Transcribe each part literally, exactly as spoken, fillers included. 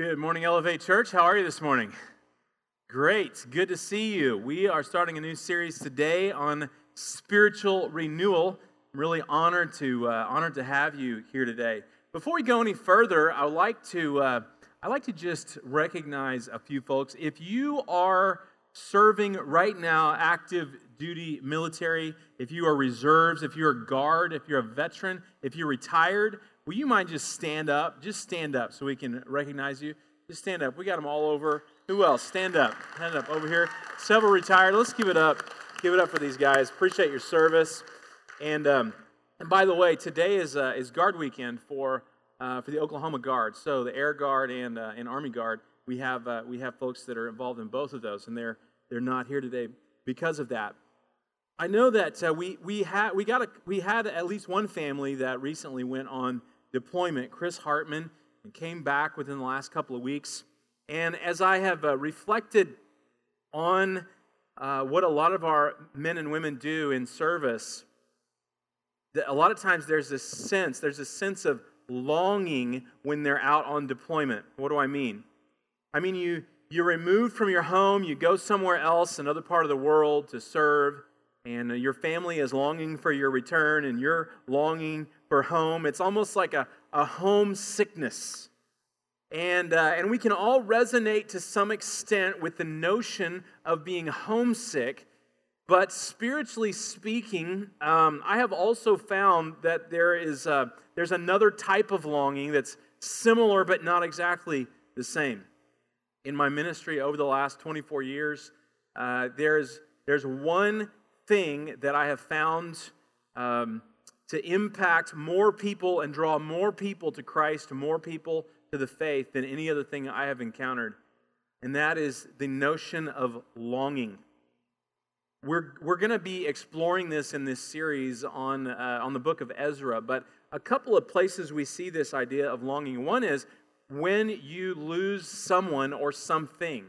Good morning, Elevate Church. How are you this morning? Great. Good to see you. We are starting a new series today on spiritual renewal. I'm really honored to uh, honored to have you here today. Before we go any further, I would like to uh, I like to just recognize a few folks. If you are serving right now, active duty military, if you are reserves, if you're a guard, if you're a veteran, if you're retired, will you mind just stand up? Just stand up so we can recognize you. Just stand up. We got them all over. Who else? Stand up. Stand up over here. Several retired. Let's give it up. Give it up for these guys. Appreciate your service. And um, and by the way, today is uh, is Guard Weekend for uh, for the Oklahoma Guard. So the Air Guard and uh, and Army Guard. We have uh, we have folks that are involved in both of those, and they're they're not here today because of that. I know that uh, we we had we got a, we had at least one family that recently went on deployment. Chris Hartman, and came back within the last couple of weeks. And as I have uh, reflected on uh, what a lot of our men and women do in service, that a lot of times there's this sense, there's a sense of longing when they're out on deployment. What do I mean? I mean you you're removed from your home, you go somewhere else, another part of the world to serve, and uh, your family is longing for your return, and you're longing for home. It's almost like a, a homesickness. And, uh, and we can all resonate to some extent with the notion of being homesick, but spiritually speaking, um, I have also found that there is uh, there's another type of longing that's similar but not exactly the same. In my ministry over the last twenty-four years, uh, there's there's one thing that I have found um, to impact more people and draw more people to Christ, more people to the faith than any other thing I have encountered. And that is the notion of longing. We're we're going to be exploring this in this series on uh, on the book of Ezra, but a couple of places we see this idea of longing. One is when you lose someone or something.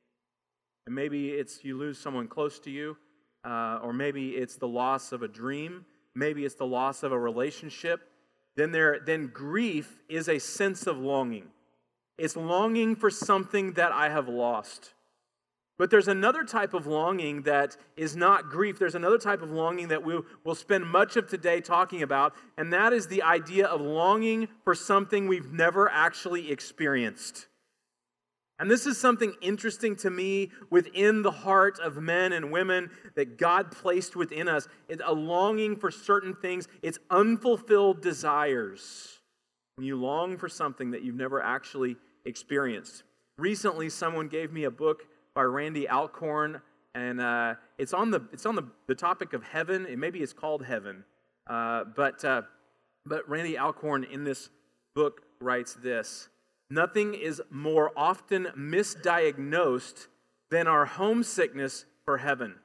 And maybe it's you lose someone close to you, uh, or maybe it's the loss of a dream, maybe it's the loss of a relationship. Then there, then grief is a sense of longing. It's longing for something that I have lost. But there's another type of longing that is not grief. There's another type of longing that we'll, we'll spend much of today talking about, and that is the idea of longing for something we've never actually experienced. And this is something interesting to me within the heart of men and women that God placed within us. It's a longing for certain things. It's unfulfilled desires. When you long for something that you've never actually experienced. Recently, someone gave me a book by Randy Alcorn, and uh, it's on the it's on the, the topic of heaven. And maybe it's called Heaven, uh, but uh, but Randy Alcorn in this book writes this. Nothing is more often misdiagnosed than our homesickness for heaven.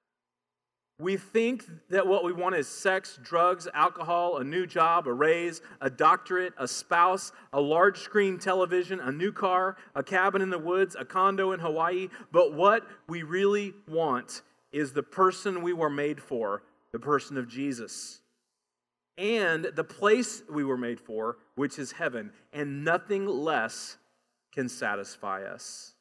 We think that what we want is sex, drugs, alcohol, a new job, a raise, a doctorate, a spouse, a large screen television, a new car, a cabin in the woods, a condo in Hawaii. But what we really want is the person we were made for, the person of Jesus. And the place we were made for, which is heaven, and nothing less can satisfy us.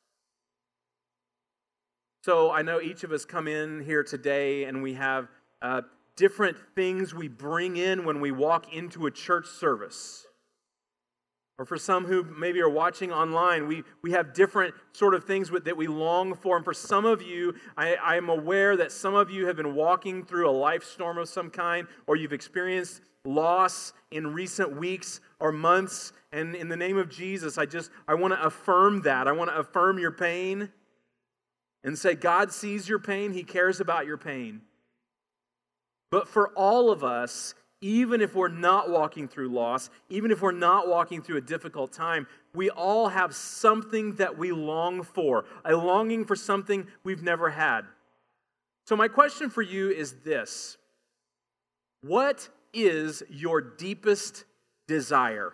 So I know each of us come in here today and we have uh, different things we bring in when we walk into a church service. Or for some who maybe are watching online, we, we have different sort of things with, that we long for. And for some of you, I, I am aware that some of you have been walking through a life storm of some kind, or you've experienced loss in recent weeks or months. And in the name of Jesus, I just, I want to affirm that. I want to affirm your pain and say, God sees your pain. He cares about your pain. But for all of us, even if we're not walking through loss, even if we're not walking through a difficult time, we all have something that we long for, a longing for something we've never had. So my question for you is this. What is your deepest desire?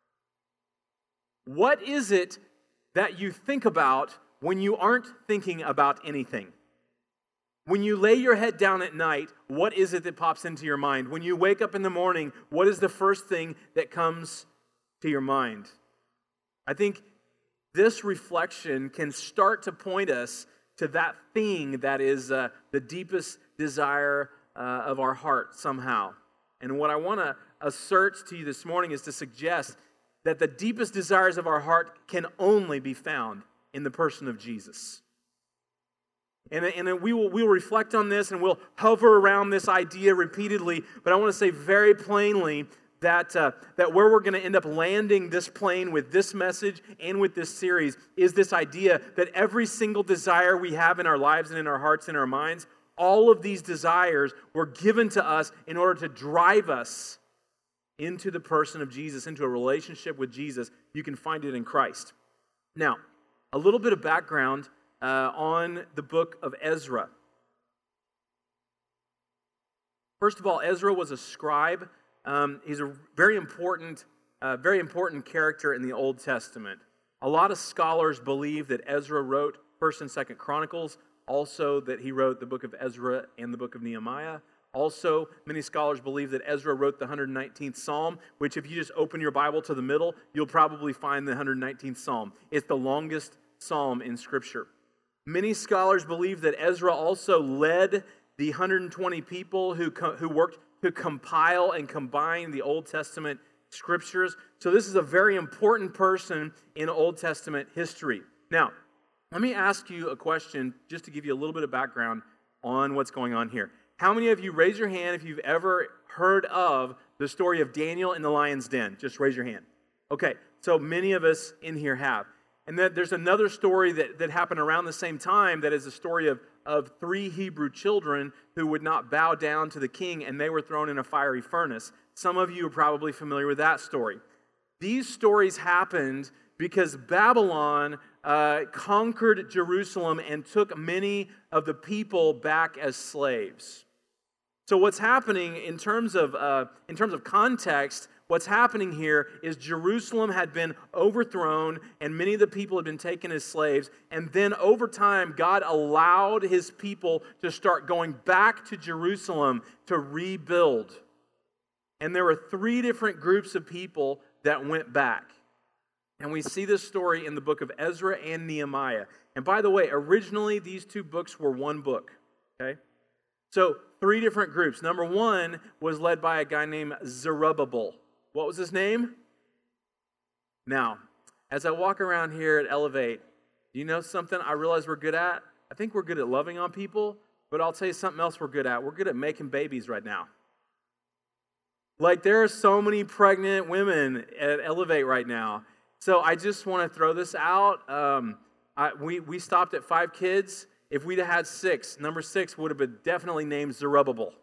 What is it that you think about when you aren't thinking about anything? When you lay your head down at night, what is it that pops into your mind? When you wake up in the morning, what is the first thing that comes to your mind? I think this reflection can start to point us to that thing that is uh, the deepest desire uh, of our heart somehow. And what I want to assert to you this morning is to suggest that the deepest desires of our heart can only be found in the person of Jesus. And, and we will we will reflect on this and we'll hover around this idea repeatedly, but I want to say very plainly that, uh, that where we're going to end up landing this plane with this message and with this series is this idea that every single desire we have in our lives and in our hearts and our minds, all of these desires were given to us in order to drive us into the person of Jesus, into a relationship with Jesus. You can find it in Christ. Now, a little bit of background uh, on the book of Ezra. First of all, Ezra was a scribe. Um, he's a very important, uh, very important character in the Old Testament. A lot of scholars believe that Ezra wrote First and Second Chronicles, also that he wrote the book of Ezra and the book of Nehemiah. Also, many scholars believe that Ezra wrote the one hundred nineteenth Psalm, which if you just open your Bible to the middle, you'll probably find the one hundred nineteenth Psalm. It's the longest psalm in Scripture. Many scholars believe that Ezra also led the one hundred twenty people who, co- who worked to compile and combine the Old Testament Scriptures. So this is a very important person in Old Testament history. Now, let me ask you a question just to give you a little bit of background on what's going on here. How many of you, raise your hand if you've ever heard of the story of Daniel in the lion's den? Just raise your hand. Okay, so many of us in here have. And then there's another story that, that happened around the same time that is the story of, of three Hebrew children who would not bow down to the king, and they were thrown in a fiery furnace. Some of you are probably familiar with that story. These stories happened because Babylon uh, conquered Jerusalem and took many of the people back as slaves. So what's happening in terms of uh, in terms of context, what's happening here is Jerusalem had been overthrown and many of the people had been taken as slaves. And then over time, God allowed his people to start going back to Jerusalem to rebuild. And there were three different groups of people that went back. And we see this story in the book of Ezra and Nehemiah. And by the way, originally these two books were one book. Okay? So three different groups. Number one was led by a guy named Zerubbabel. What was his name? Now, as I walk around here at Elevate, do you know something I realize we're good at? I think we're good at loving on people, but I'll tell you something else we're good at. We're good at making babies right now. Like, there are so many pregnant women at Elevate right now. So I just want to throw this out. Um, I, we, we stopped at five kids. If we'd have had six, number six would have been definitely named Zerubbabel.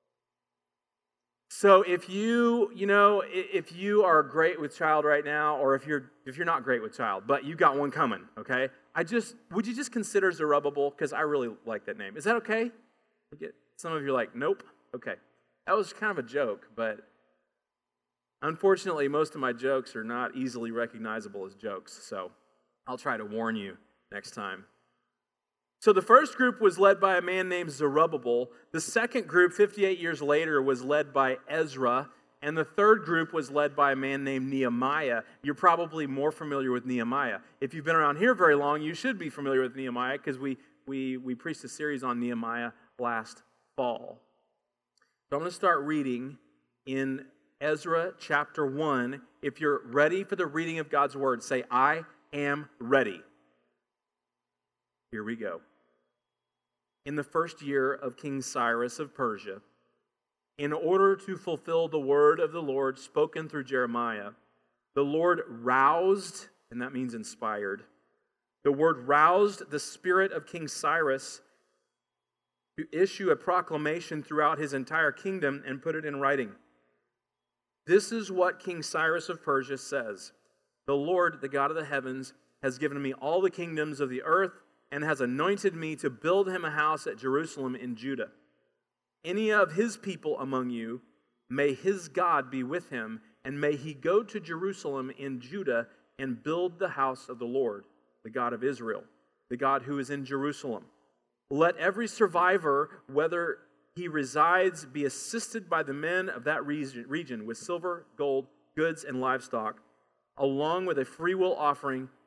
So if you, you know, if you are great with child right now, or if you're if you're not great with child, but you got one coming, okay? I just would you just consider Zerubbabel, because I really like that name. Is that okay? Some of you are like, nope. Okay, that was kind of a joke, but unfortunately, most of my jokes are not easily recognizable as jokes. So I'll try to warn you next time. So the first group was led by a man named Zerubbabel. The second group, fifty-eight years later, was led by Ezra. And the third group was led by a man named Nehemiah. You're probably more familiar with Nehemiah. If you've been around here very long, you should be familiar with Nehemiah because we, we, we preached a series on Nehemiah last fall. So I'm going to start reading in Ezra chapter one. If you're ready for the reading of God's word, say, I am ready. Here we go. In the first year of King Cyrus of Persia, in order to fulfill the word of the Lord spoken through Jeremiah, the Lord roused, and that means inspired, the word roused the spirit of King Cyrus to issue a proclamation throughout his entire kingdom and put it in writing. This is what King Cyrus of Persia says. The Lord, the God of the heavens, has given me all the kingdoms of the earth and has anointed me to build him a house at Jerusalem in Judah. Any of his people among you, may his God be with him, and may he go to Jerusalem in Judah and build the house of the Lord, the God of Israel, the God who is in Jerusalem. Let every survivor, whether he resides, be assisted by the men of that region with silver, gold, goods, and livestock, along with a freewill offering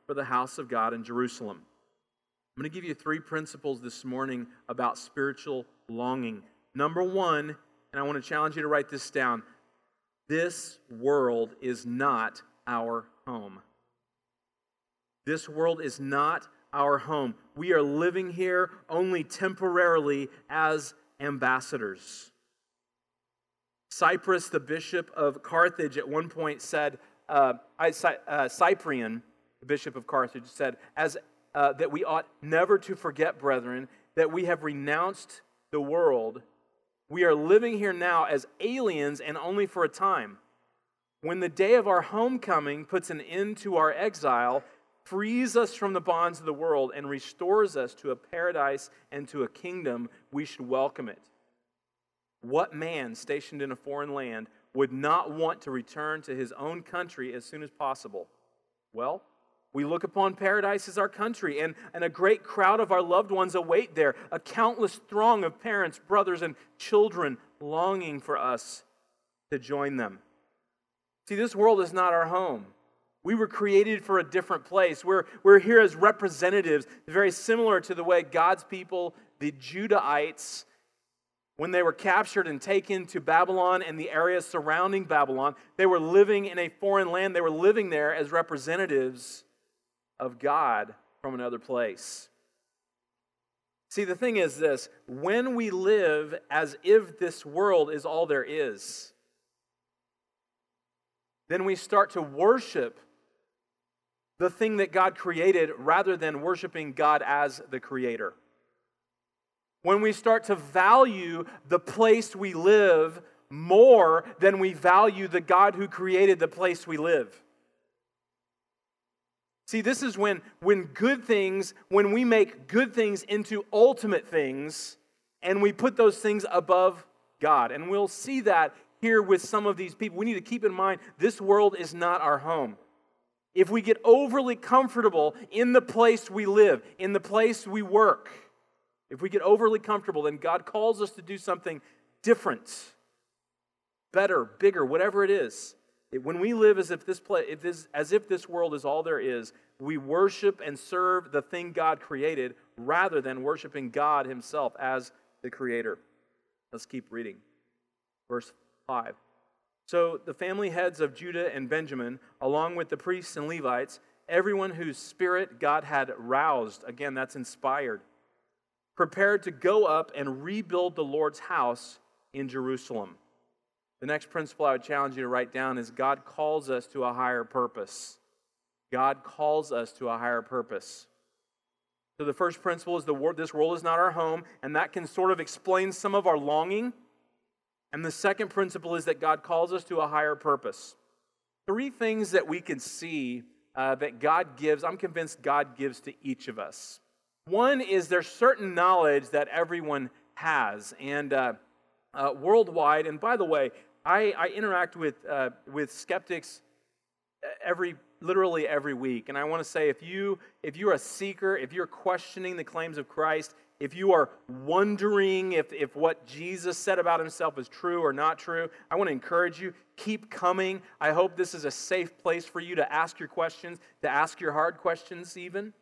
for the house of God in Jerusalem. I'm going to give you three principles this morning about spiritual longing. Number one, and I want to challenge you to write this down, this world is not our home. This world is not our home. We are living here only temporarily as ambassadors. Cyprus, the bishop of Carthage, at one point said, uh, uh, Cyprian, the bishop of Carthage, said, as uh, that we ought never to forget, brethren, that we have renounced the world. We are living here now as aliens and only for a time. When the day of our homecoming puts an end to our exile, frees us from the bonds of the world, and restores us to a paradise and to a kingdom, we should welcome it. What man stationed in a foreign land would not want to return to his own country as soon as possible? Well, we look upon paradise as our country, and, and a great crowd of our loved ones await there, a countless throng of parents, brothers, and children longing for us to join them. See, this world is not our home. We were created for a different place. We're, we're here as representatives, very similar to the way God's people, the Judahites, when they were captured and taken to Babylon and the areas surrounding Babylon, they were living in a foreign land. They were living there as representatives of God from another place. See, the thing is this, when we live as if this world is all there is, then we start to worship the thing that God created rather than worshiping God as the creator. When we start to value the place we live more than we value the God who created the place we live. See, this is when, when good things, when we make good things into ultimate things, and we put those things above God. And we'll see that here with some of these people. We need to keep in mind, this world is not our home. If we get overly comfortable in the place we live, in the place we work, if we get overly comfortable, then God calls us to do something different, better, bigger, whatever it is. It, when we live as if this place, if this, as if this world is all there is, we worship and serve the thing God created rather than worshiping God Himself as the Creator. Let's keep reading. Verse five. So the family heads of Judah and Benjamin, along with the priests and Levites, everyone whose spirit God had roused, again, that's inspired, prepared to go up and rebuild the Lord's house in Jerusalem. The next principle I would challenge you to write down is God calls us to a higher purpose. God calls us to a higher purpose. So the first principle is the world, this world is not our home, and that can sort of explain some of our longing. And the second principle is that God calls us to a higher purpose. Three things that we can see uh, that God gives, I'm convinced God gives to each of us. One is there's certain knowledge that everyone has, and uh, uh, worldwide. And by the way, I, I interact with uh, with skeptics every literally every week, and I want to say if you if you're a seeker, if you're questioning the claims of Christ, if you are wondering if if what Jesus said about Himself is true or not true, I want to encourage you, keep coming. I hope this is a safe place for you to ask your questions, to ask your hard questions even.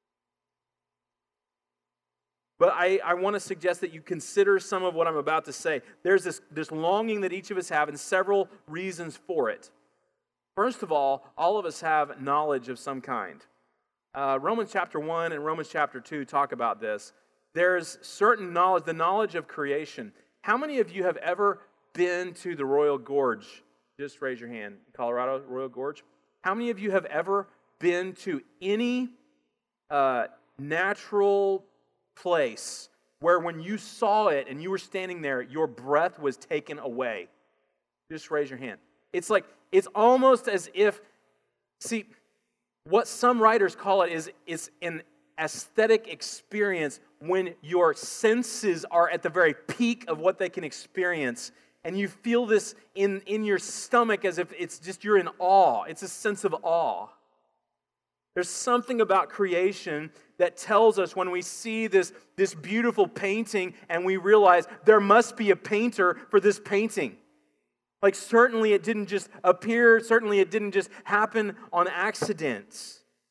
But I, I want to suggest that you consider some of what I'm about to say. There's this, this longing that each of us have and several reasons for it. First of all, all of us have knowledge of some kind. Uh, Romans chapter one and Romans chapter two talk about this. There's certain knowledge, the knowledge of creation. How many of you have ever been to the Royal Gorge? Just raise your hand. Colorado, Royal Gorge. How many of you have ever been to any uh, natural place where when you saw it and you were standing there, your breath was taken away? Just raise your hand. It's like, it's almost as if, see, what some writers call it is, is an aesthetic experience when your senses are at the very peak of what they can experience, and you feel this in, in your stomach as if it's just, you're in awe. It's a sense of awe. There's something about creation that tells us when we see this, this beautiful painting and we realize there must be a painter for this painting. Like certainly it didn't just appear, certainly it didn't just happen on accident.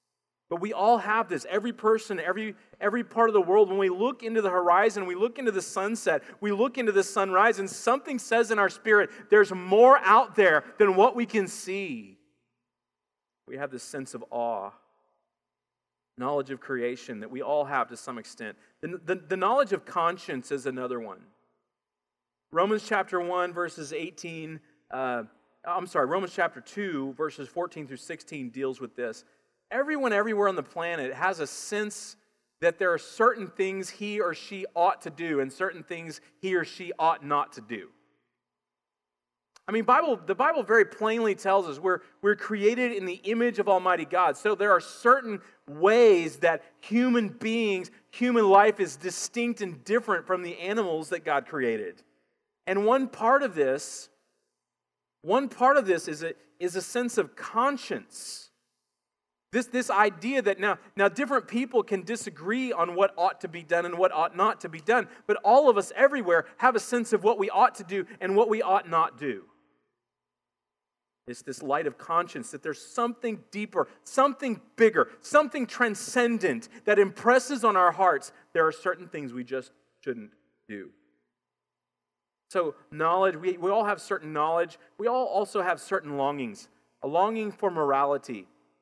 But we all have this. Every person, every, every part of the world, when we look into the horizon, we look into the sunset, we look into the sunrise, and something says in our spirit, there's more out there than what we can see. We have this sense of awe, knowledge of creation that we all have to some extent. The, the, the knowledge of conscience is another one. Romans chapter one, verses eighteen, uh, I'm sorry, Romans chapter two, verses fourteen through sixteen deals with this. Everyone everywhere on the planet has a sense that there are certain things he or she ought to do and certain things he or she ought not to do. I mean, Bible, the Bible very plainly tells us we're, we're created in the image of Almighty God. So there are certain ways that human beings, human life is distinct and different from the animals that God created. And one part of this, one part of this is a, is a sense of conscience. This, this idea that now, now different people can disagree on what ought to be done and what ought not to be done, but all of us everywhere have a sense of what we ought to do and what we ought not do. It's this light of conscience that there's something deeper, something bigger, something transcendent that impresses on our hearts there are certain things we just shouldn't do. So knowledge, we, we all have certain knowledge. We all also have certain longings, a longing for morality.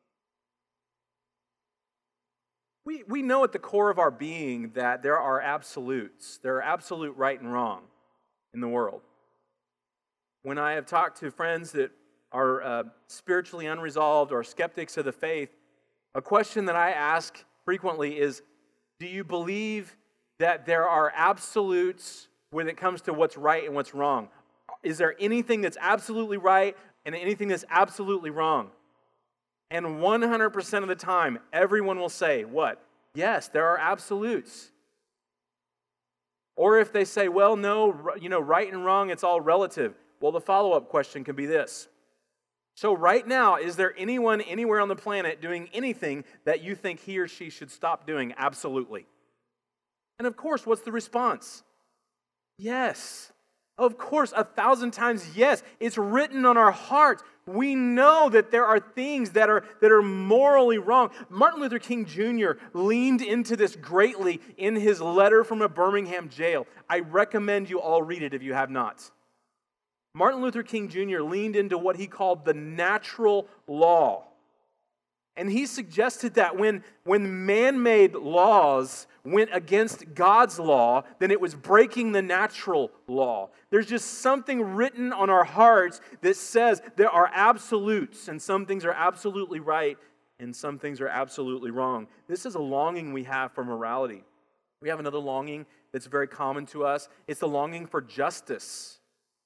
We, we know at the core of our being that there are absolutes. There are absolute right and wrong in the world. When I have talked to friends that are uh, spiritually unresolved or skeptics of the faith, a question that I ask frequently is, do you believe that there are absolutes when it comes to what's right and what's wrong? Is there anything that's absolutely right and anything that's absolutely wrong? And one hundred percent of the time, everyone will say, what? Yes, there are absolutes. Or if they say, well, no, you know, right and wrong, it's all relative. Well, the follow-up question can be this. So right now, is there anyone anywhere on the planet doing anything that you think he or she should stop doing? Absolutely. And of course, what's the response? Yes. Of course, a thousand times yes. It's written on our hearts. We know that there are things that are, that are morally wrong. Martin Luther King Junior leaned into this greatly in his letter from a Birmingham jail. I recommend you all read it if you have not. Martin Luther King Junior leaned into what he called the natural law. And he suggested that when, when man-made laws went against God's law, then it was breaking the natural law. There's just something written on our hearts that says there are absolutes, and some things are absolutely right, and some things are absolutely wrong. This is a longing we have for morality. We have another longing that's very common to us. It's the longing for justice.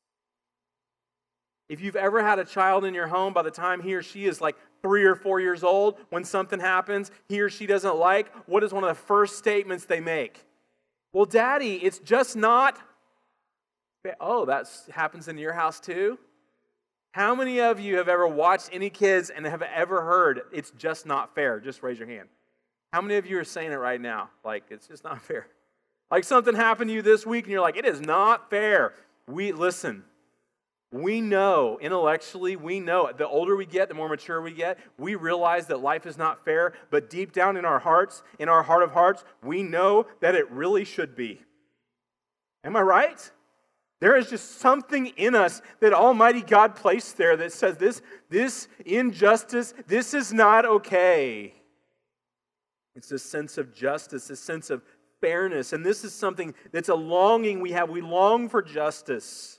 If you've ever had a child in your home, by the time he or she is like three or four years old, when something happens he or she doesn't like, what is one of the first statements they make? Well, Daddy, it's just not... Oh, that happens in your house too? How many of you have ever watched any kids and have ever heard, it's just not fair? Just raise your hand. How many of you are saying it right now? Like, it's just not fair. Like something happened to you this week and you're like, it is not fair. We, listen... We know, intellectually, we know, the older we get, the more mature we get, we realize that life is not fair, but deep down in our hearts, in our heart of hearts, we know that it really should be. Am I right? There is just something in us that Almighty God placed there that says this, this injustice, this is not okay. It's this sense of justice, this sense of fairness, and this is something that's a longing we have. We long for justice.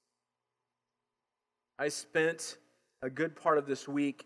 I spent a good part of this week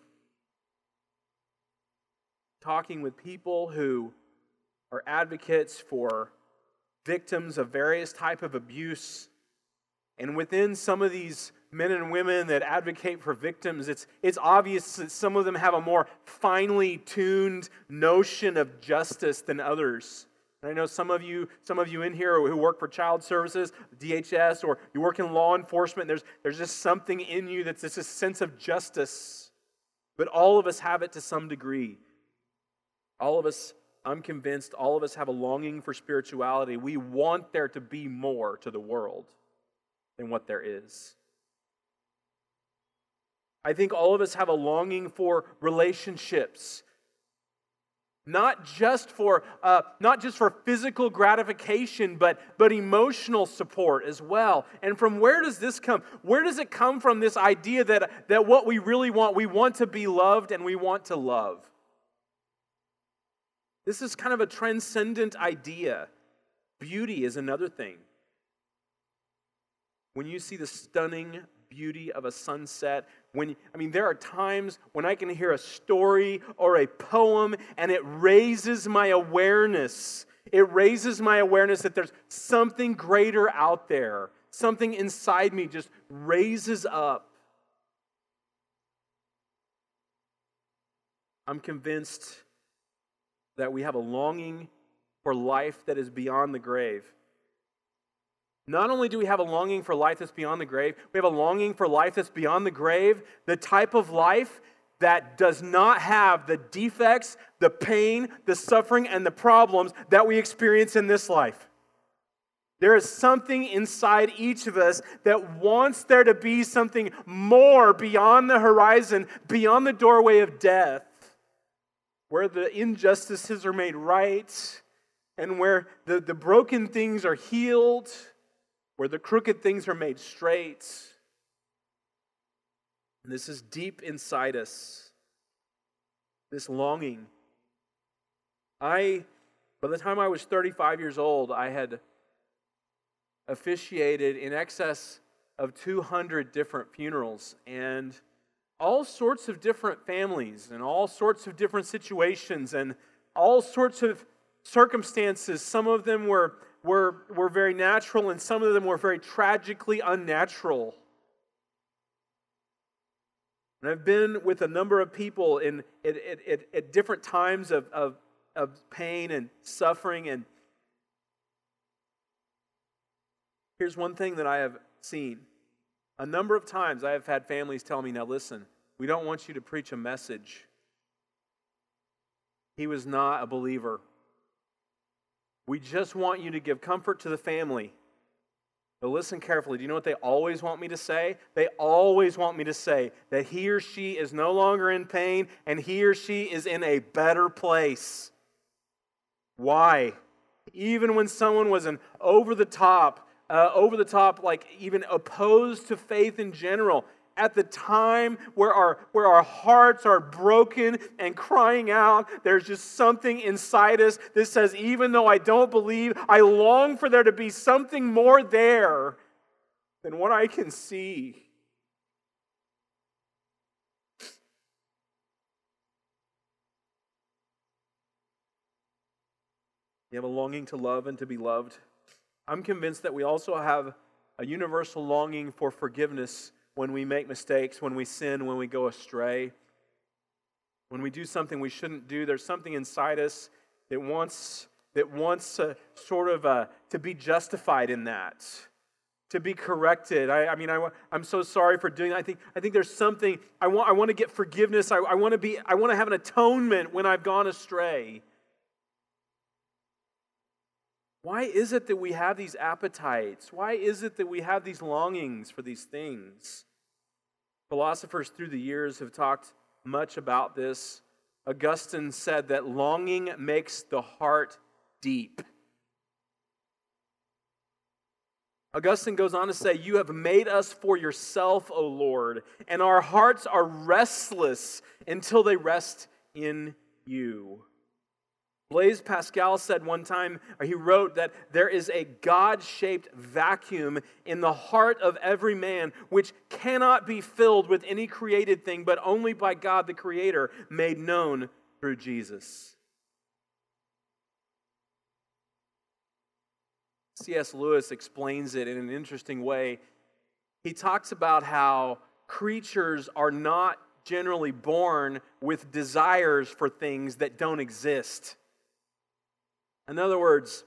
talking with people who are advocates for victims of various type of abuse. And within some of these men and women that advocate for victims, it's, it's obvious that some of them have a more finely tuned notion of justice than others. And I know some of you, some of you in here who work for child services, D H S, or you work in law enforcement, there's, there's just something in you that's this sense of justice. But all of us have it to some degree. All of us, I'm convinced, all of us have a longing for spirituality. We want there to be more to the world than what there is. I think all of us have a longing for relationships. Not just for uh, not just for physical gratification, but but emotional support as well. And from where does this come? Where does it come from? This idea that that what we really want, we want to be loved and we want to love. This is kind of a transcendent idea. Beauty is another thing. When you see the stunning beauty of a sunset, when I mean there are times when I can hear a story or a poem and it raises my awareness. It raises my awareness that there's something greater out there. Something inside me just raises up. I'm convinced that we have a longing for life that is beyond the grave. Not only do we have a longing for life that's beyond the grave, we have a longing for life that's beyond the grave, the type of life that does not have the defects, the pain, the suffering, and the problems that we experience in this life. There is something inside each of us that wants there to be something more beyond the horizon, beyond the doorway of death, where the injustices are made right, and where the, the broken things are healed, where the crooked things are made straight. And this is deep inside us, this longing. I, by the time I was thirty-five years old, I had officiated in excess of two hundred different funerals, and all sorts of different families, and all sorts of different situations, and all sorts of circumstances. Some of them were Were, were very natural, and some of them were very tragically unnatural. And I've been with a number of people in at, at, at different times of, of, of pain and suffering. And here's one thing that I have seen. A number of times I have had families tell me, now listen, we don't want you to preach a message. He was not a believer. We just want you to give comfort to the family. But listen carefully. Do you know what they always want me to say? They always want me to say that he or she is no longer in pain and he or she is in a better place. Why? Even when someone was an over-the-top, uh, over-the-top, like even opposed to faith in general, at the time where our, where our hearts are broken and crying out, there's just something inside us that says, even though I don't believe, I long for there to be something more there than what I can see. You have a longing to love and to be loved. I'm convinced that we also have a universal longing for forgiveness when we make mistakes, when we sin, when we go astray. When we do something we shouldn't do, there's something inside us that wants that wants to sort of uh, to be justified in that, to be corrected. I, I mean, I, I'm so sorry for doing that. I think I think there's something I want. I want to get forgiveness. I, I want to be. I want to have an atonement when I've gone astray. Why is it that we have these appetites? Why is it that we have these longings for these things? Philosophers through the years have talked much about this. Augustine said that longing makes the heart deep. Augustine goes on to say, you have made us for yourself, O Lord, and our hearts are restless until they rest in you. Blaise Pascal said one time, or he wrote that there is a God-shaped vacuum in the heart of every man which cannot be filled with any created thing, but only by God the Creator made known through Jesus. C S Lewis explains it in an interesting way. He talks about how creatures are not generally born with desires for things that don't exist. In other words,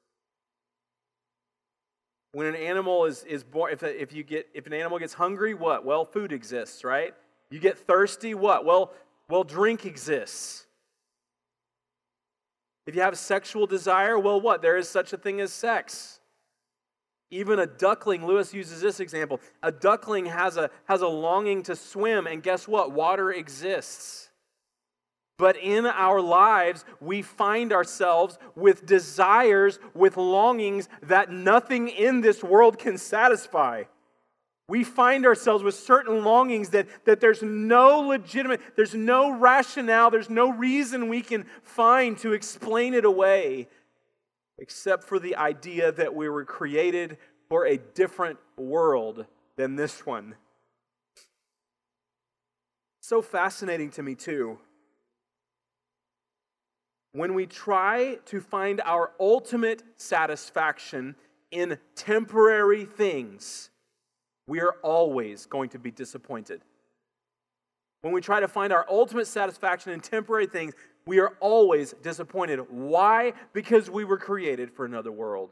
when an animal is, is born, if, if you get if an animal gets hungry, what? Well, food exists, right? You get thirsty, what? Well, well, drink exists. If you have sexual desire, well, what? There is such a thing as sex. Even a duckling, Lewis uses this example. A duckling has a has a longing to swim, and guess what? Water exists. But in our lives, we find ourselves with desires, with longings that nothing in this world can satisfy. We find ourselves with certain longings that, that there's no legitimate, there's no rationale, there's no reason we can find to explain it away, except for the idea that we were created for a different world than this one. So fascinating to me too. When we try to find our ultimate satisfaction in temporary things, we are always going to be disappointed. When we try to find our ultimate satisfaction in temporary things, we are always disappointed. Why? Because we were created for another world.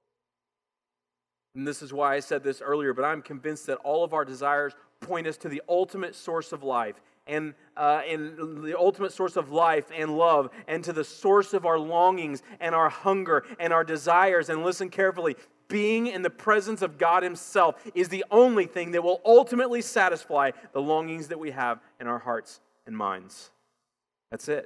And this is why I said this earlier, but I'm convinced that all of our desires point us to the ultimate source of life, and, uh, and the ultimate source of life and love, and to the source of our longings and our hunger and our desires. And listen carefully, being in the presence of God Himself is the only thing that will ultimately satisfy the longings that we have in our hearts and minds. That's it.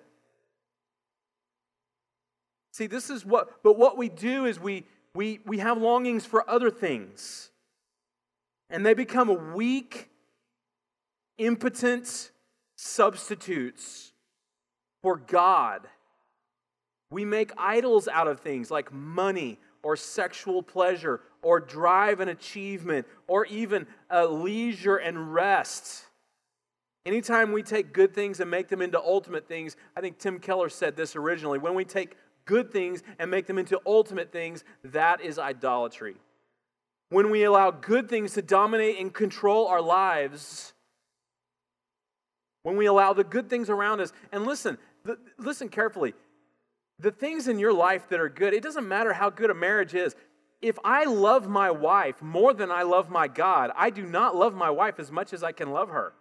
See, this is what, but what we do is we, we, we have longings for other things. And they become weak, impotent substitutes for God. We make idols out of things like money or sexual pleasure or drive and achievement or even uh, leisure and rest. Anytime we take good things and make them into ultimate things, I think Tim Keller said this originally, when we take good things and make them into ultimate things, that is idolatry. When we allow good things to dominate and control our lives, when we allow the good things around us, and listen, the, listen carefully, the things in your life that are good, it doesn't matter how good a marriage is. If I love my wife more than I love my God, I do not love my wife as much as I can love her.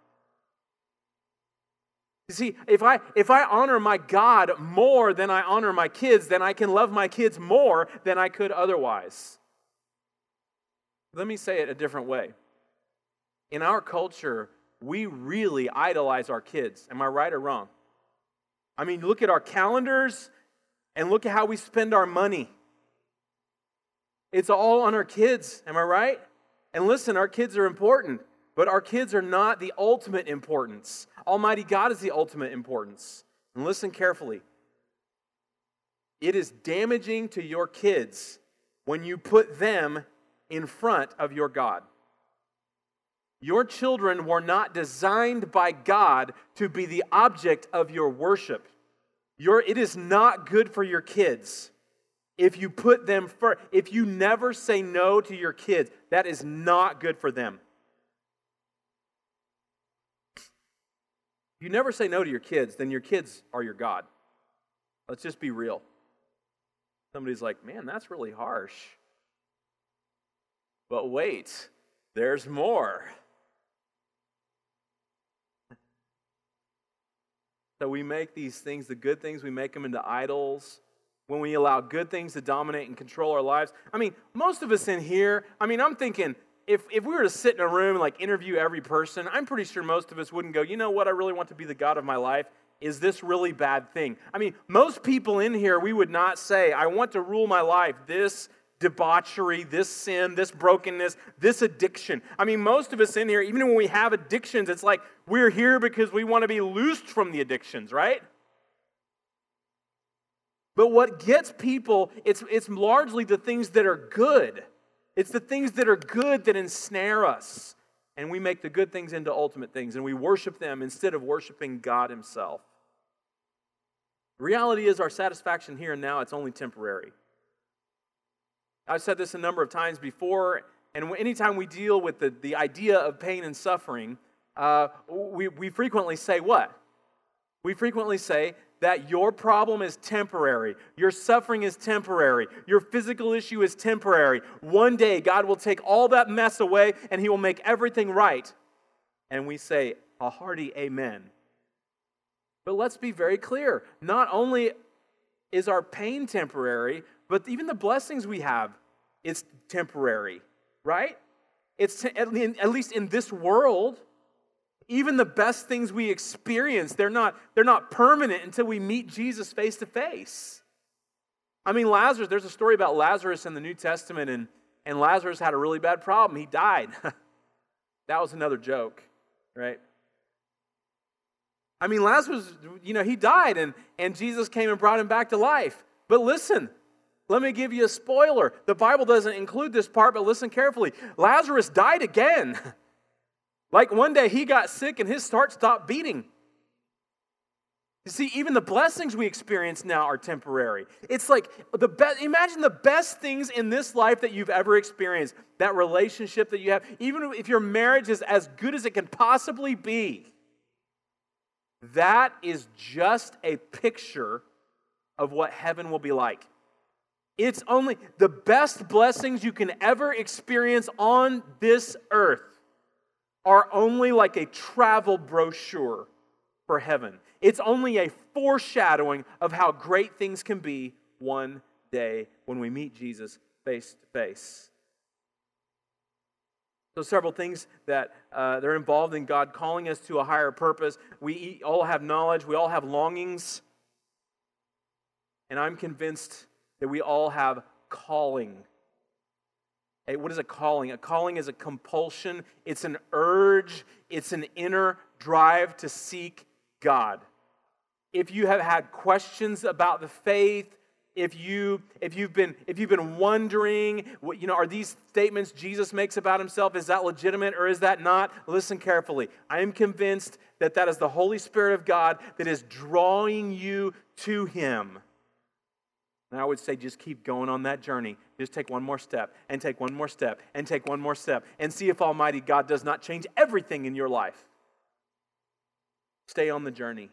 You see, if I if I honor my God more than I honor my kids, then I can love my kids more than I could otherwise. Let me say it a different way. In our culture, we really idolize our kids. Am I right or wrong? I mean, look at our calendars and look at how we spend our money. It's all on our kids. Am I right? And listen, our kids are important, but our kids are not the ultimate importance. Almighty God is the ultimate importance. And listen carefully. It is damaging to your kids when you put them in front of your God. Your children were not designed by God to be the object of your worship. Your, it is not good for your kids if you put them first. If you never say no to your kids, that is not good for them. If you never say no to your kids, then your kids are your God. Let's just be real. Somebody's like, man, that's really harsh. But wait, there's more. So we make these things, the good things, we make them into idols. When we allow good things to dominate and control our lives. I mean, most of us in here, I mean, I'm thinking, if, if we were to sit in a room and like interview every person, I'm pretty sure most of us wouldn't go, you know what, I really want to be the God of my life. Is this really bad thing? I mean, most people in here, we would not say, I want to rule my life. This debauchery, this sin, this brokenness, this addiction. I mean, most of us in here, even when we have addictions, it's like we're here because we want to be loosed from the addictions, right? But what gets people, it's, it's largely the things that are good. It's the things that are good that ensnare us. And we make the good things into ultimate things, and we worship them instead of worshiping God Himself. The reality is our satisfaction here and now, it's only temporary. I've said this a number of times before, and anytime we deal with the, the idea of pain and suffering, uh, we, we frequently say what? We frequently say that your problem is temporary. Your suffering is temporary. Your physical issue is temporary. One day, God will take all that mess away, and He will make everything right. And we say a hearty amen. But let's be very clear. Not only is our pain temporary, but even the blessings we have, it's temporary, right? It's te- at least in this world. Even the best things we experience, they're not, they're not permanent until we meet Jesus face to face. I mean, Lazarus, there's a story about Lazarus in the New Testament, and, and Lazarus had a really bad problem. He died. That was another joke, right? I mean, Lazarus, you know, he died, and, and Jesus came and brought him back to life. But listen, let me give you a spoiler. The Bible doesn't include this part, but listen carefully. Lazarus died again. Like one day he got sick and his heart stopped beating. You see, even the blessings we experience now are temporary. It's like the best, imagine the best things in this life that you've ever experienced. That relationship that you have, even if your marriage is as good as it can possibly be. That is just a picture of what heaven will be like. It's only the best blessings you can ever experience on this earth are only like a travel brochure for heaven. It's only a foreshadowing of how great things can be one day when we meet Jesus face to face. So several things that uh, they're involved in God calling us to a higher purpose. We all have knowledge. We all have longings. And I'm convinced that we all have calling. Hey, what is a calling? A calling is a compulsion. It's an urge. It's an inner drive to seek God. If you have had questions about the faith, if you if you've been if you've been wondering, what, you know, are these statements Jesus makes about himself, is that legitimate or is that not? Listen carefully. I am convinced that that is the Holy Spirit of God that is drawing you to him. And I would say just keep going on that journey. Just take one more step, and take one more step, and take one more step, and see if Almighty God does not change everything in your life. Stay on the journey.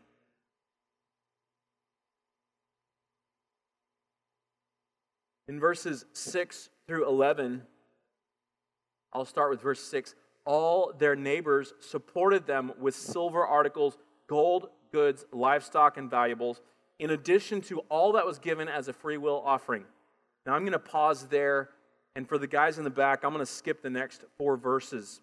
In verses six through eleven, I'll start with verse six. All their neighbors supported them with silver articles, gold, goods, livestock, and valuables, in addition to all that was given as a free will offering. Now I'm going to pause there, and for the guys in the back, I'm going to skip the next four verses.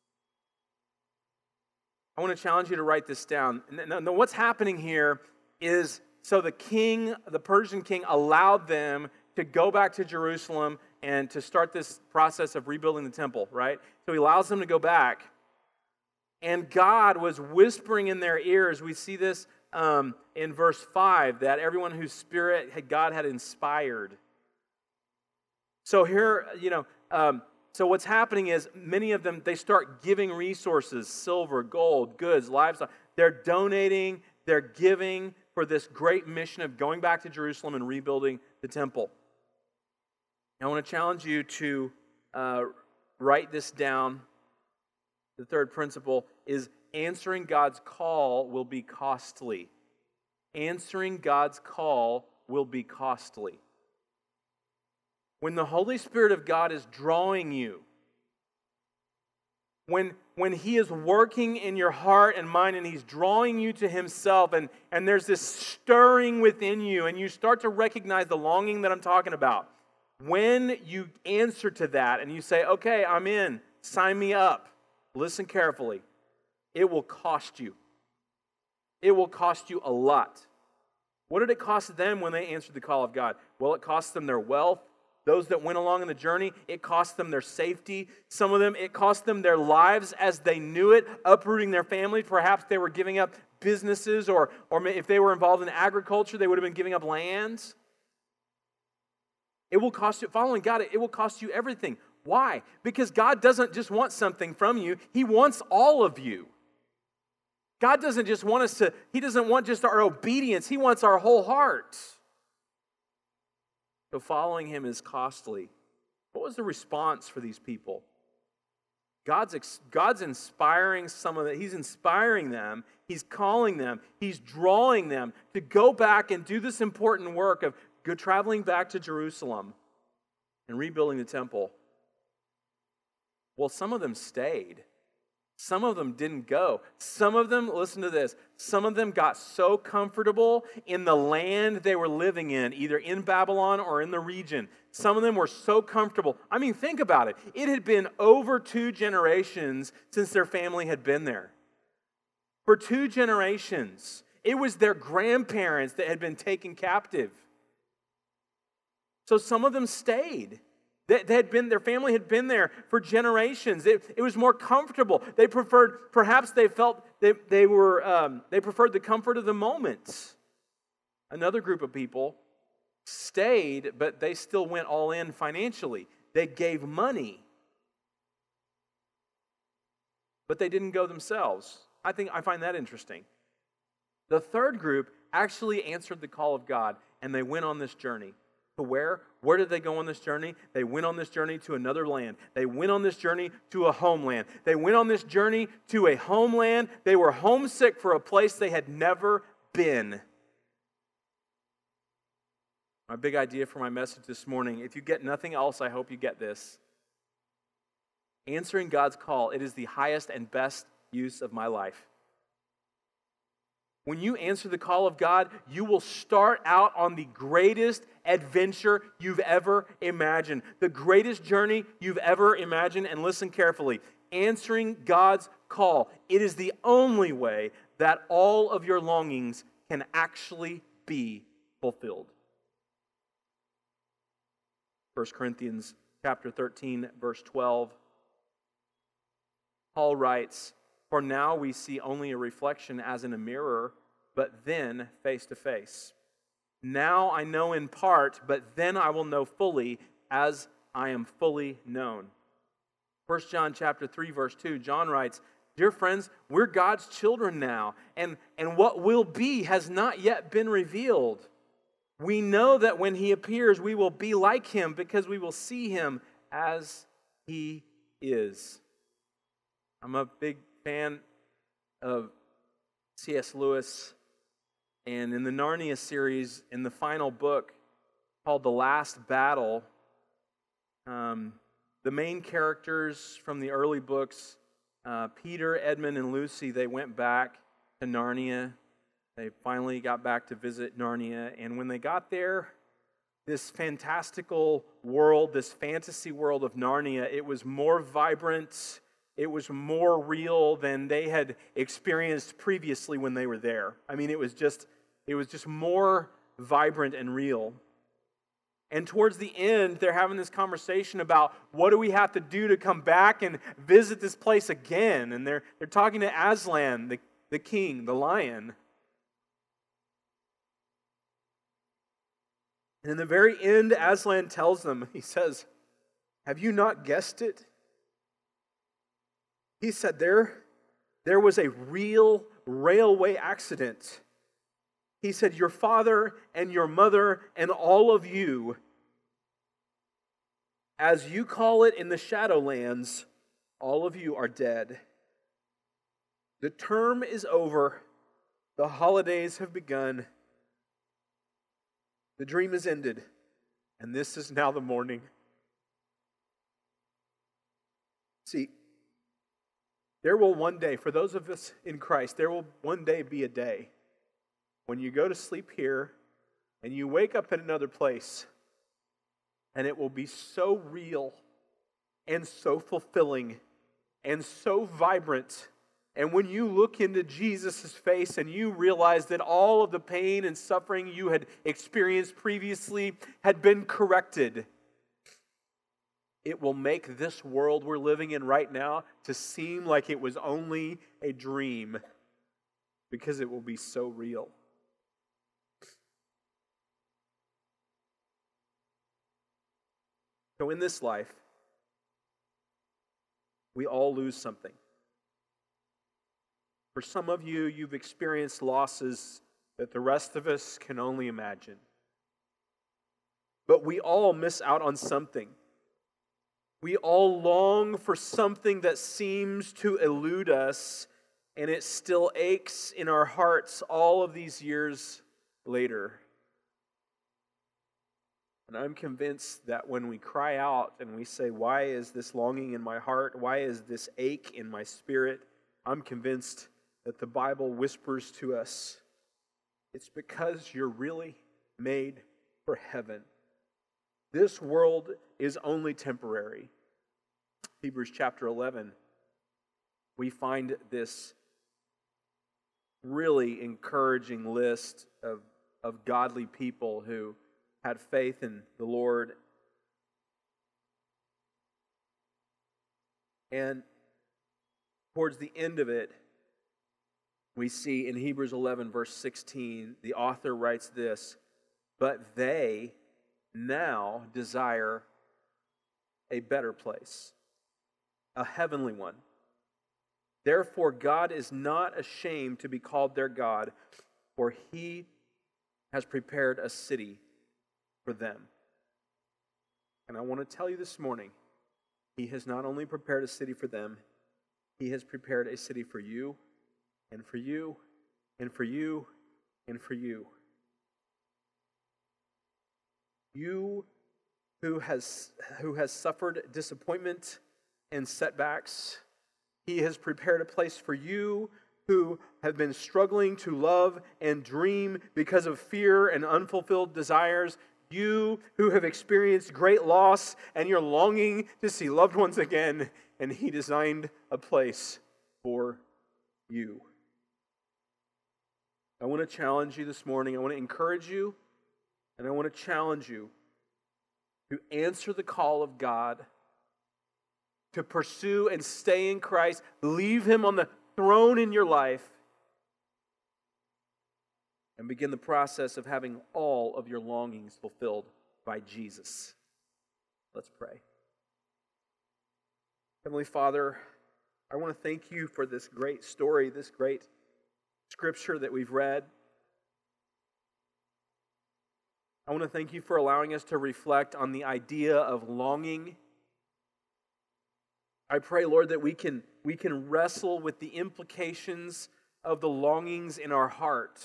I want to challenge you to write this down. Now, what's happening here is, so the king, the Persian king, allowed them to go back to Jerusalem and to start this process of rebuilding the temple, right? So he allows them to go back. And God was whispering in their ears. We see this um, in verse five, that everyone whose spirit had God had inspired. So here, you know, um, so what's happening is many of them, they start giving resources, silver, gold, goods, livestock. They're donating, they're giving for this great mission of going back to Jerusalem and rebuilding the temple. I want to challenge you to uh, write this down. The third principle is answering God's call will be costly. Answering God's call will be costly. When the Holy Spirit of God is drawing you, when, when He is working in your heart and mind and He's drawing you to Himself, and, and there's this stirring within you, and you start to recognize the longing that I'm talking about, when you answer to that and you say, okay, I'm in, sign me up, listen carefully, it will cost you. It will cost you a lot. What did it cost them when they answered the call of God? Well, it cost them their wealth. Those that went along in the journey, it cost them their safety. Some of them, it cost them their lives as they knew it, uprooting their families. Perhaps they were giving up businesses, or, or if they were involved in agriculture, they would have been giving up lands. It will cost you, following God, it will cost you everything. Why? Because God doesn't just want something from you. He wants all of you. God doesn't just want us to, He doesn't want just our obedience. He wants our whole heart. So following Him is costly. What was the response for these people? God's, God's inspiring some of them. He's inspiring them. He's calling them. He's drawing them to go back and do this important work of go traveling back to Jerusalem and rebuilding the temple. Well, some of them stayed. Some of them didn't go. Some of them, listen to this, some of them got so comfortable in the land they were living in, either in Babylon or in the region. Some of them were so comfortable. I mean, think about it. It had been over two generations since their family had been there. for two generations. It was their grandparents that had been taken captive. So some of them stayed. They, they had been, their family had been there for generations. It, it was more comfortable. They preferred, perhaps they felt they, they were, um, they preferred the comfort of the moment. Another group of people stayed, but they still went all in financially. They gave money, but they didn't go themselves. I think I find that interesting. The third group actually answered the call of God, and they went on this journey. To where? Where did they go on this journey? They went on this journey to another land. They went on this journey to a homeland. They went on this journey to a homeland. They were homesick for a place they had never been. My big idea for my message this morning, if you get nothing else, I hope you get this. Answering God's call, it is the highest and best use of my life. When you answer the call of God, you will start out on the greatest adventure you've ever imagined, the greatest journey you've ever imagined. And listen carefully, answering God's call, it is the only way that all of your longings can actually be fulfilled. First Corinthians chapter thirteen, verse twelve. Paul writes, "For now we see only a reflection as in a mirror, but then face to face. Now I know in part, but then I will know fully as I am fully known." First John chapter three, verse two, John writes, "Dear friends, we're God's children now, and, and what will be has not yet been revealed. We know that when He appears, we will be like Him because we will see Him as He is." I'm a big fan of C S Lewis, and in the Narnia series, in the final book called The Last Battle, um, the main characters from the early books, uh, Peter, Edmund, and Lucy, they went back to Narnia. They finally got back to visit Narnia, and when they got there, this fantastical world, this fantasy world of Narnia, it was more vibrant, it was more real than they had experienced previously when they were there. I mean, it was just, it was just more vibrant and real. And towards the end, they're having this conversation about what do we have to do to come back and visit this place again. And they're they're talking to Aslan, the, the king, the lion. And in the very end, Aslan tells them, he says, "Have you not guessed it?" He said, there, there was a real railway accident. He said, "Your father and your mother and all of you, as you call it in the Shadowlands, all of you are dead. The term is over. The holidays have begun. The dream is ended, and this is now the morning." See, there will one day, for those of us in Christ, there will one day be a day when you go to sleep here and you wake up in another place, and it will be so real and so fulfilling and so vibrant. And when you look into Jesus' face and you realize that all of the pain and suffering you had experienced previously had been corrected, it will make this world we're living in right now to seem like it was only a dream, because it will be so real. So in this life, we all lose something. For some of you, you've experienced losses that the rest of us can only imagine. But we all miss out on something. We all long for something that seems to elude us, and it still aches in our hearts all of these years later. And I'm convinced that when we cry out and we say, "Why is this longing in my heart? Why is this ache in my spirit?" I'm convinced that the Bible whispers to us, it's because you're really made for heaven. This world is only temporary. Hebrews chapter eleven, we find this really encouraging list of, of godly people who had faith in the Lord. And towards the end of it, we see in Hebrews eleven, verse sixteen, the author writes this, "But they now desire a better place, a heavenly one. Therefore, God is not ashamed to be called their God, for He has prepared a city for them." And I want to tell you this morning, He has not only prepared a city for them, He has prepared a city for you, and for you, and for you, and for you. You who has, who has suffered disappointment and setbacks, He has prepared a place for you who have been struggling to love and dream because of fear and unfulfilled desires. You who have experienced great loss and you're longing to see loved ones again, and He designed a place for you. I want to challenge you this morning. I want to encourage you, and I want to challenge you to answer the call of God, to pursue and stay in Christ, leave Him on the throne in your life, and begin the process of having all of your longings fulfilled by Jesus. Let's pray. Heavenly Father, I want to thank You for this great story, this great scripture that we've read. I want to thank You for allowing us to reflect on the idea of longing. I pray, Lord, that we can, we can wrestle with the implications of the longings in our heart.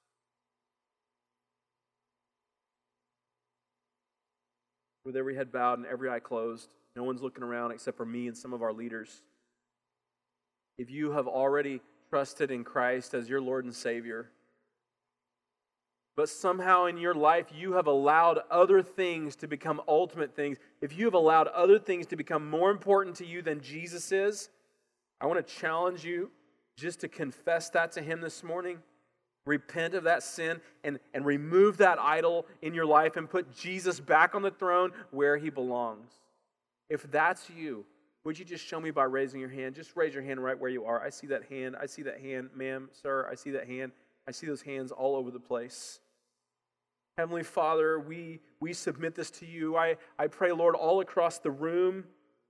With every head bowed and every eye closed, no one's looking around except for me and some of our leaders. If you have already trusted in Christ as your Lord and Savior, but somehow in your life you have allowed other things to become ultimate things, if you have allowed other things to become more important to you than Jesus is, I want to challenge you just to confess that to Him this morning. Repent of that sin and, and remove that idol in your life and put Jesus back on the throne where He belongs. If that's you, would you just show me by raising your hand? Just raise your hand right where you are. I see that hand. I see that hand. Ma'am, sir, I see that hand. I see those hands all over the place. Heavenly Father, we, we submit this to You. I, I pray, Lord, all across the room,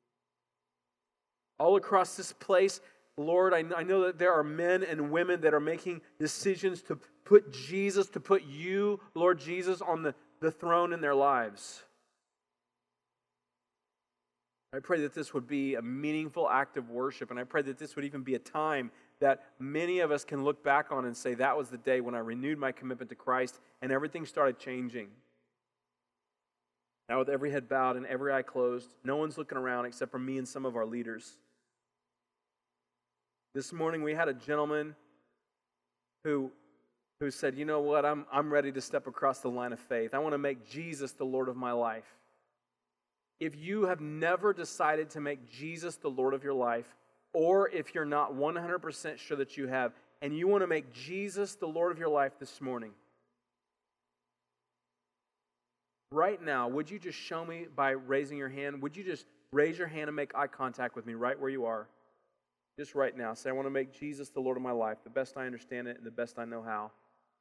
all across this place, Lord, I, I know that there are men and women that are making decisions to put Jesus, to put You, Lord Jesus, on the, the throne in their lives. I pray that this would be a meaningful act of worship, and I pray that this would even be a time that many of us can look back on and say, that was the day when I renewed my commitment to Christ and everything started changing. Now with every head bowed and every eye closed, no one's looking around except for me and some of our leaders. This morning we had a gentleman who, who said, you know what, I'm, I'm ready to step across the line of faith. I want to make Jesus the Lord of my life. If you have never decided to make Jesus the Lord of your life, or if you're not one hundred percent sure that you have, and you want to make Jesus the Lord of your life this morning, right now, would you just show me by raising your hand? Would you just raise your hand and make eye contact with me right where you are? Just right now. Say, I want to make Jesus the Lord of my life, the best I understand it and the best I know how.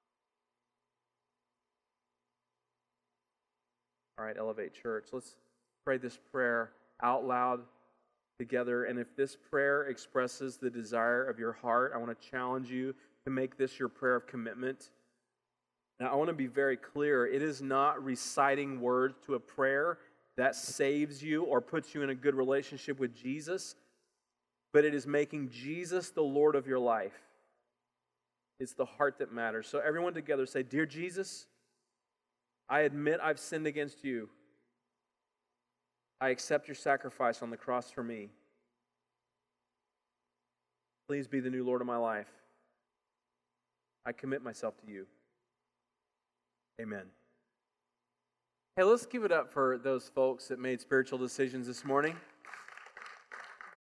All right, Elevate Church. Let's pray this prayer out loud together. And if this prayer expresses the desire of your heart, I want to challenge you to make this your prayer of commitment. Now, I want to be very clear. It is not reciting words to a prayer that saves you or puts you in a good relationship with Jesus, but it is making Jesus the Lord of your life. It's the heart that matters. So everyone together say, Dear Jesus, I admit I've sinned against You. I accept Your sacrifice on the cross for me. Please be the new Lord of my life. I commit myself to You. Amen. Hey, let's give it up for those folks that made spiritual decisions this morning.